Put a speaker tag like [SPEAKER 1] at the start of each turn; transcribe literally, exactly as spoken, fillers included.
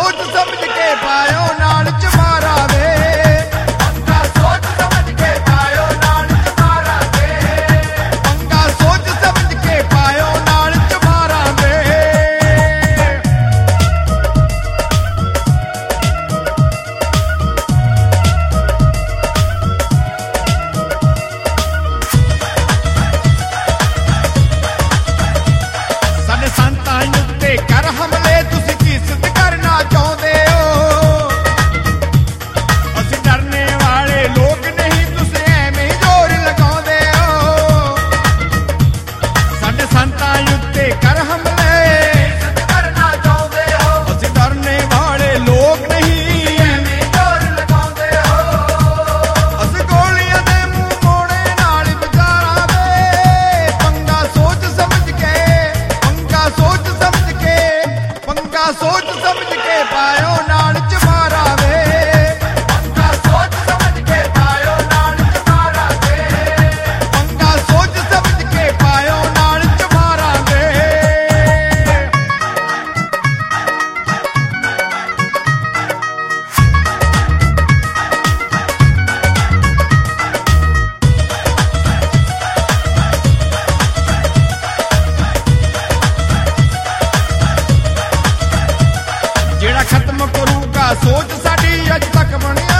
[SPEAKER 1] सोच समझ के पायो नाल चमारा वे पंगा सोच समझ के पायो नाल चमारा वे पंगा सोच समझ के पायो नाल चमारा वे साडे संतां उत्ते कर हमले तुसीं की सिद्ध करना चाहुंदे हो असीं डरने वाले लोग नहीं तुसीं ऐवें ही जोर लगाउंदे हो साडे संतां उत्ते कर हमले सिद्ध करना चाहुंदे हो असीं डरने वाले लोग नहीं ऐवें ही जोर लगाउंदे हो असीं गोलियां दे मूंह मोड़े नाल विचारां वे पंगा सोच समझ के पंगा सोच समझ के पंगा सोच समझ के पायो नाल चमारा वे पंगा सोच समझ के पायो नाल चमारा वे पंगा सोच समझ के पायो नाल चमारा वे ਜਿਹੜਾ ਖਤਮ ਕਰੂਗਾ ਸੋਚ ਸਾਡੀ ਅੱਜ ਤੱਕ ਬਣਿਆ